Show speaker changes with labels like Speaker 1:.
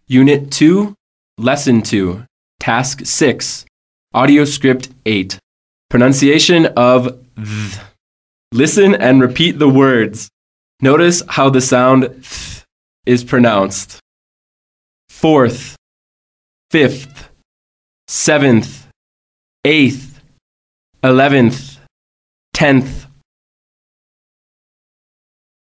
Speaker 1: Unit 2, Lesson 2, Task 6, Audio Script 8, Pronunciation of th. Listen and repeat the words. Notice how the sound th is pronounced. 4th, 5th, 7th, 8th, 11th, 10th,